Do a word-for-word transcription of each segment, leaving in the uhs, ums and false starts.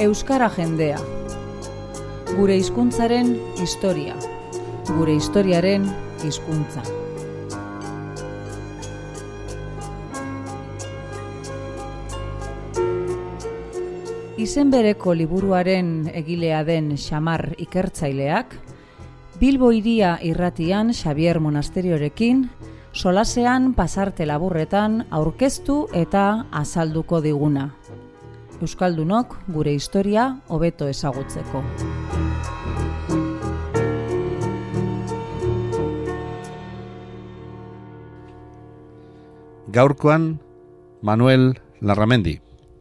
Euskara jendea. Gure hizkuntzaren historia. Gure historiaren hizkuntza. Izen bereko liburuaren egilea den Xamar ikertzaileak, Bilbo hiria irratian Xabier Monasteriorekin, solasean pasarte laburretan aurkeztu eta azalduko diguna. Euskaldunok gure historia hobeto ezagutzeko. Gaurkoan Manuel Larramendi.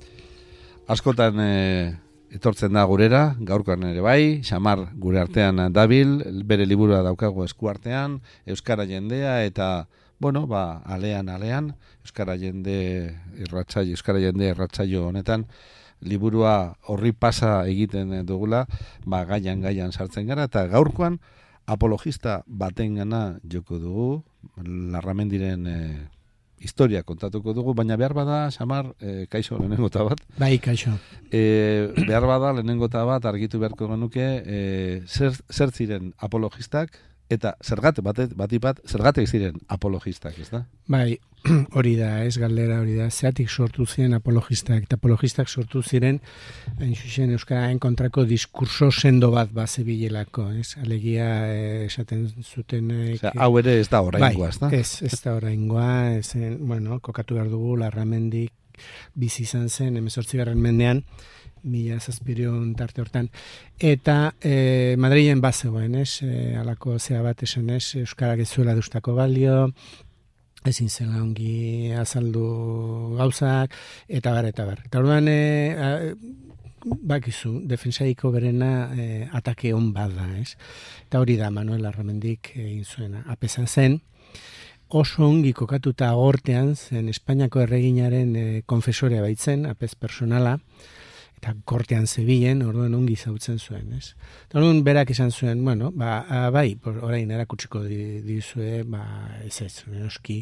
Askotan e, etortzen da gurera, gaurkoan ere bai, Xamar gure artean dabil, bere liburua daukago esku artean, Euskara jendea eta, bueno, ba, alean, alean, Euskara jende irratsaio, Euskara jende irratsaio honetan, liburua horri pasa egiten dugula, ba, gaian, gaian sartzen gara, eta gaurkoan apologista batengana joko dugu, Larramendiren e, historia kontatuko dugu, baina behar bada, Xamar, e, kaixo lehenengo eta bat. Bai, kaixo. E, behar bada, lehenengo eta bat, argitu beharko genuke, e, zer, zer ziren apologistak, eta zergate, batet, bati bat, zergatek ziren apologistak, ez da? Bai, hori da, ez galdera hori da. Zeatik sortu ziren apologistak, eta apologistak sortu ziren, hain zuzen Euskararen kontrako diskurso sendo bat bazebilelako, ez? Alegia eh, esaten zuten... Eh, Osea, hau ere ez da oraingoa, ez da? Bai, ez, ez da oraingoa, ezen, bueno, kokatu behar dugu, Larramendik bizi izan zen, hemezortzigarren mendean, mila zazpireun tarte hortan. Eta e, Madrilen bazegoen, ez? E, alako zea bat esan, ez? Euskarak ez zuela dustako balio, ezin zela ongi azaldu gauzak, eta bar, eta bar. Eta orduan, e, bakizu, defensaiko berena e, atake on bat da, ez? Eta hori da Manuel Larramendik egin zuena. Apesa zen, oso ongi kokatuta agortean zen Espainiako erreginaren e, konfesorea baitzen, apez personala, eta kortean zebilen, orduan ongi zautzen zuen, ez? Eta orduan berak esan zuen, bueno, ba, bai, por, orain erakutsiko dizue, ba, ez ez, noski,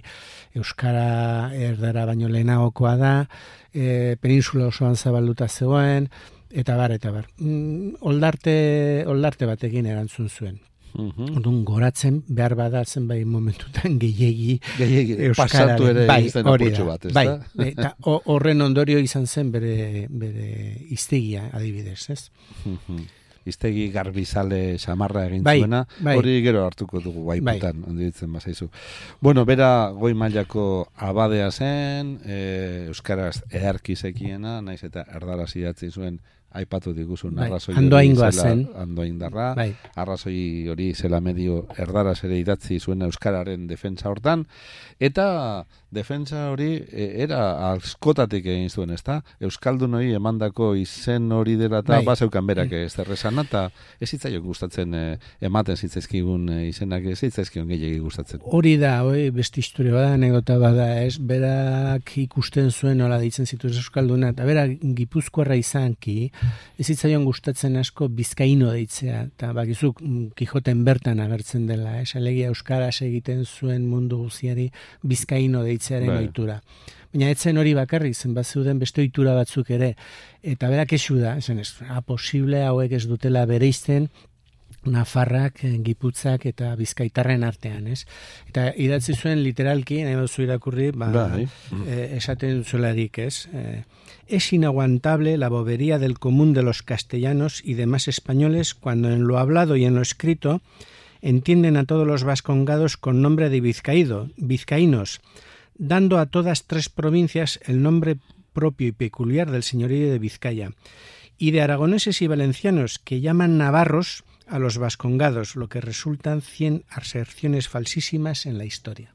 Euskara erdara baino lehenagokoa da, e, peninsula osoan zabalduta zegoen, eta bar, eta bar. Mm, oldarte, oldarte batekin erantzun zuen. Uhum. Orduan goratzen behar bada zenbait momentutan gehiegi Euskararen pasatu ere bai, izten apurtxo bat, ez bai, da? Eta horren ondorio izan zen bere, bere iztegia adibidez, ez? Uhum. Iztegi garbizale Xamarra egin bai, zuena, bai. Hori gero hartuko dugu baiputan, bai. Onditzen bazaizu. Bueno, bera goi mailako abadea zen, e, Euskaraz eharki zekiena, naiz eta erdaraz idatzi zuen, aipatu diguzun bai, arrazoi andoaingoa hori zela, zen. Andoaindarra, bai. Arrazoi hori zela medio erdaraz ere idatzi zuen Euskararen defentsa hortan, eta defentsa hori e, era askotatik egin zuen, ezta? Euskaldun hori emandako izen hori dela eta bai. Bazeukan berak ez derrezana, eta ez zitzaion gustatzen e, ematen zitzaizkigun e, izenak ez zitzaizkion gehiagi gustatzen. Hori da, hori beste historia bada, anekdota bada, ez? Berak ikusten zuen nola deitzen zituen Euskalduna, eta berak Gipuzkoarra izanki, ez zitzaion gustatzen asko bizkaino deitzea, eta bakizuk Kijoten bertan agertzen dela, ez? Alegia euskaraz egiten zuen mundu guziari bizkaino deitzearen bai. Ohitura. Baina etzen hori bakarrik, zen bat zeuden beste ohitura batzuk ere, eta berak esu da, esan ez, posible hauek ez dutela bereizten, Nafarrak, Giputzak eta Bizkaitarren artean, ez? Eta idatzi zuen literalki, nahi baduzu irakurri, ba, eh, esaten zuelarik, ez? Eh, es inaguantable la bobería del común de los castellanos y demás españoles cuando en lo hablado y en lo escrito entienden a todos los vascongados con nombre de vizcaído, vizcaínos, dando a todas tres provincias el nombre propio y peculiar del señorío de Vizcaya, y de aragoneses y valencianos que llaman navarros a los vascongados, lo que resultan cien aserciones falsísimas en la historia.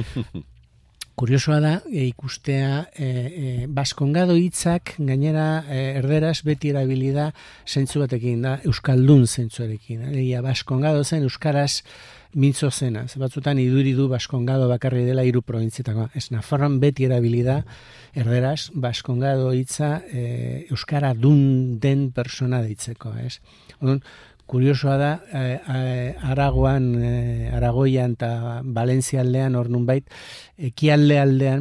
Kuriosoa da, e, ikustea, e, e, baskongado hitzak gainera e, erderaz beti erabilida zentzu batekin, da, euskaldun zentzuarekin. Egia, baskongado zen euskaraz mintzo zena. Batzutan iduri du baskongado bakarri dela hiru probintzietako. Ez Nafarroan beti erabilida erderaz baskongado hitza e, euskara dun den persona deitzeko, ez? Orduan, kuriosoa da, eh, Aragoan, eh, Aragoian eta Valentzia aldean, hor nunbait, ekialde aldean,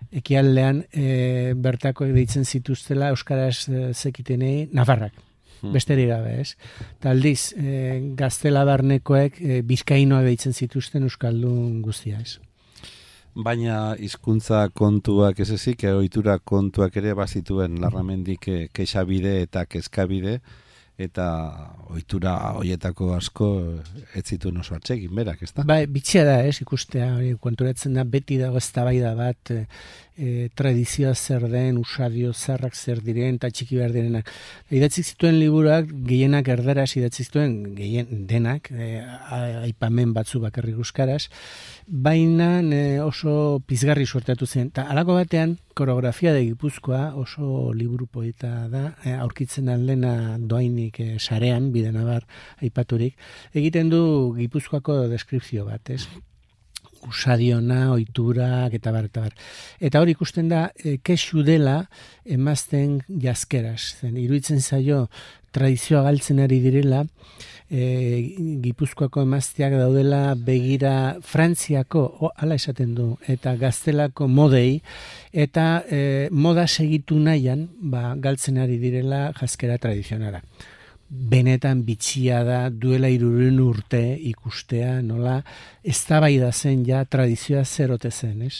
ekialdean e, bertakoek deitzen zituztela euskaraz e, zekitenei nafarrak. Besterik gabe, ez? Ta aldiz, e, gaztela barnekoek e, bizkainoak deitzen zituzten euskaldun guztia, ez? Baina hizkuntza kontuak ez ezik, ohitura kontuak ere bazituen Larramendik kexabide eta kezkabide, eta ohitura hoietako asko ez zituen oso atsegin berak, ezta? Bai, bitxia da, ez, ikustea, hori konturatzen da, beti dago eztabaida bat, e, e, tradizioa zer den, usadio zarrak zer diren, eta txiki behar direnak. Idatzi zituen liburuak, gehienak erderaz idatzi zituen, gehien denak, e, aipamen batzu bakarrik euskaraz, baina e, oso pizgarri suertatu zen. Ta halako batean, koreografia de Gipuzkoa oso liburu poeta da, e, aurkitzen aldena doainik e, sarean, bidenabar aipaturik, egiten du Gipuzkoako deskripzio bat, ez? Usadiona, ohiturak eta bar, eta bar. Eta hori ikusten da, e, kexu dela emazten jazkeraz. Zen, iruditzen zaio tradizioa galtzen ari direla, e, Gipuzkoako emazteak daudela begira Frantziako, o, ala esaten du, eta gaztelako modei, eta e, moda segitu nahian, ba, galtzen ari direla jazkera tradizionala. Benetan bitxia da duela hirurehun urte ikustea nola eztabaida zen ja tradizioa zerote zen, ez?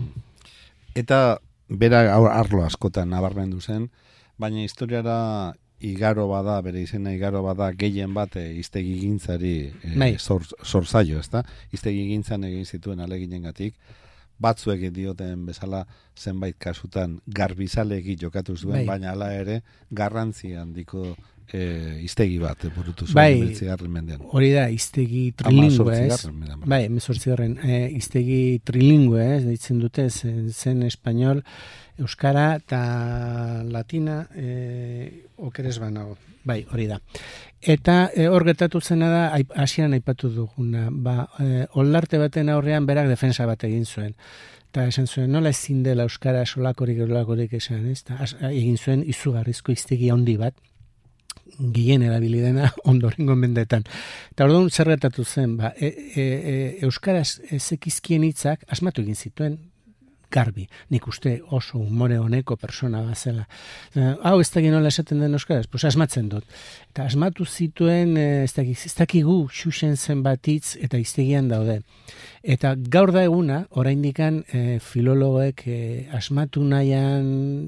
Eta bera arlo askotan nabarmendu zen, baina historiara igaro bada, bere izena igaro bada gehien bat hiztegigintzari e, zor, zorzaio, ezta? Hiztegigintzan egin zituen aleginengatik, batzuek dioten bezala zenbait kasutan garbizalegi jokatu zuen, bai. Baina hala ere garrantzi handiko E, iztegi bat burutu zuen bai, emeretzigarren mendean. Hori da, iztegi trilingüe, ez? Bai, emezortzigarren, e, iztegi trilingüe, ez? Deitzen dute, zen, zen espanol, euskara eta latina, e, okeres banago. Bai, hori da. Eta e, hor gertatu zena da, hasieran aipatu duguna, ba, e, oldarte baten aurrean berak defensa bat egin zuen. Eta esan zuen, nola ezin dela euskara solakorik olakorik esan, ez? Ta, egin zuen izugarrizko iztegi handi bat, gehien erabilidena ondorengo mendetan. Eta orduan zer gertatu zen, ba, e, e, e, euskaraz zekizkien hitzak asmatu egin zituen garbi. Nik uste oso umore honeko persona bazela. Hau ez dakit nola esaten den euskaraz, pues asmatzen dut. Eta asmatu zituen, ez dakit, ez dakigu xuxen zenbat hitz eta hiztegian daude. Eta gaur da eguna, oraindikan e, filologoek e, asmatu nahian,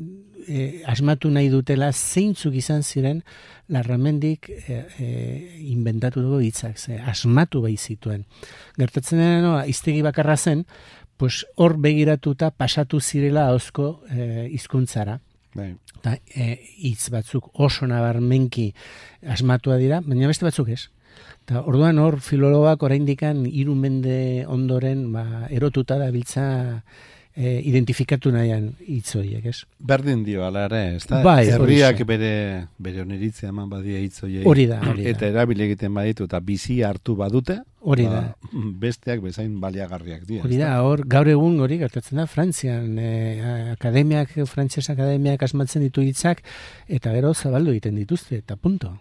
e, asmatu nahi dutela zeintzuk izan ziren Larramendik e, e, inventatu dugu hitzak, ze asmatu bai zituen. Gertatzen dena no, hiztegi bakarra zen, pues hor begiratuta pasatu zirela ahozko e, hizkuntzara. Bai. Eta hitz batzuk oso nabarmenki asmatua dira, baina beste batzuk ez. Eta orduan hor filologoak oraindikan hiru mende ondoren ba, erotuta da biltza e, identifikatu nahian hitz horiek, ez? Berdin dio, ala ere, ez da? Bai, herriak bere, bere oniritzea eman badia hitz horiek. Hori da, hori da. Eta erabile egiten baditu eta bizi hartu badute, hori da. Ba, besteak bezain baliagarriak dira. Hori da, hor gaur egun hori gertatzen da Frantzian, e, akademiak, frantses akademiak asmatzen ditu hitzak, eta gero zabaldu egiten dituzte, eta punto.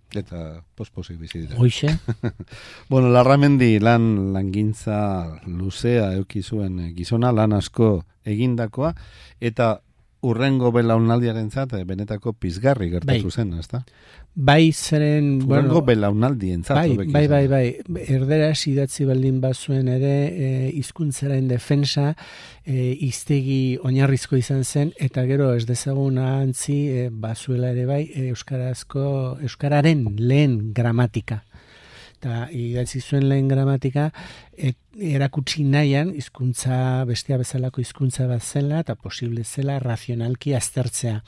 Eta posposik bizi dira. Hoixe. Bueno, Larramendi lan langintza luzea euki zuen gizona, lan asko egindakoa, eta urrengo belaunaldiarentzat benetako pizgarri gertatu zen, ezta? Bai, zeren... Urrengo bueno, belaunaldientzat. Bai, bai, bai, bai. Erderaz idatzi baldin bazuen ere e, hizkuntzaren defensa e, hiztegi oinarrizko izan zen, eta gero ez dezagun ahantzi e, bazuela ere bai e, euskarazko, euskararen lehen gramatika. Eta idatzi zuen lehen gramatika et, erakutsi nahian hizkuntza bestea bezalako hizkuntza bat zela eta posible zela razionalki aztertzea.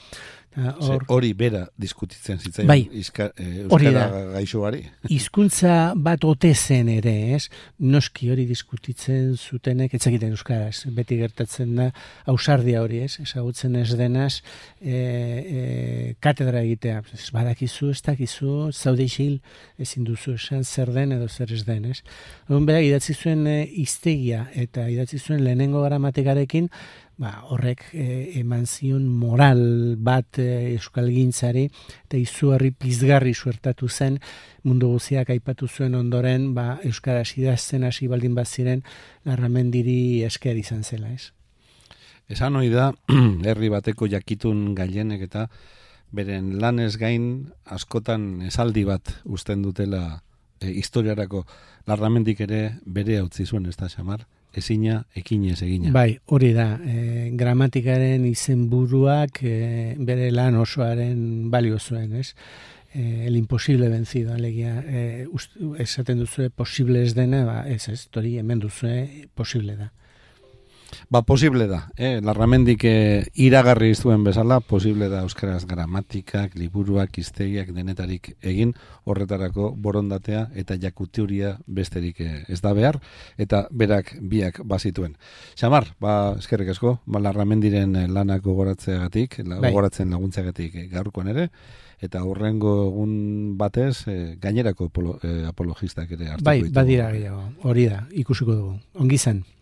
Or, hori bera diskutitzen zitzaion bai, izka, e, euskara gaixoari. Hizkuntza bat ote zen ere, ez? Noski hori diskutitzen zutenek etzakiten euskaraz. Beti gertatzen da ausardia hori, ez? Ezagutzen ez denaz e, e, katedra egitea. Ez badakizu, ez dakizu, zaude isil, ezin duzu esan zer den edo zer ez den, ez? Egun bera, idatzi zuen e, hiztegia eta idatzi zuen lehenengo gramatikarekin, ba, horrek e, eman zion moral bat e, euskalgintzari eta izugarri pizgarri suertatu zen mundu guztiak aipatu zuen ondoren ba, euskaraz idazten hasi baldin bat ziren Larramendiri esker izan zela, ez? Esan hori da, herri bateko jakitun gailenek eta beren lanez gain askotan esaldi bat uzten dutela e, historiarako. Larramendik ere bere utzi zuen, ez da, Xamar? Ezina, ekinez egina. Bai, hori da. E, gramatikaren izenburuak e, bere lan osoaren balio zuen, ez? E, el imposible vencido, alegia, e, ust, esaten duzue posible ez dena, ba, ez ez, hori hemen duzue posible da. Ba, posible da. Eh? Larramendik eh, iragarri zuen bezala, posible da euskaraz gramatikak, liburuak, hiztegiak denetarik egin, horretarako borondatea eta jakutiuria besterik eh, ez da behar, eta berak biak bazituen. Xamar, ba, eskerrik asko, ba, Larramendiren lanak gogoratzeagatik, la, bai. gogoratzen laguntzeagatik eh, gaurkoan ere, eta hurrengo egun batez eh, gainerako apolo, eh, apologistak ere hartuko Bai, ditugu. badira gehiago, hori da, ikusiko dugu. Ongi zen.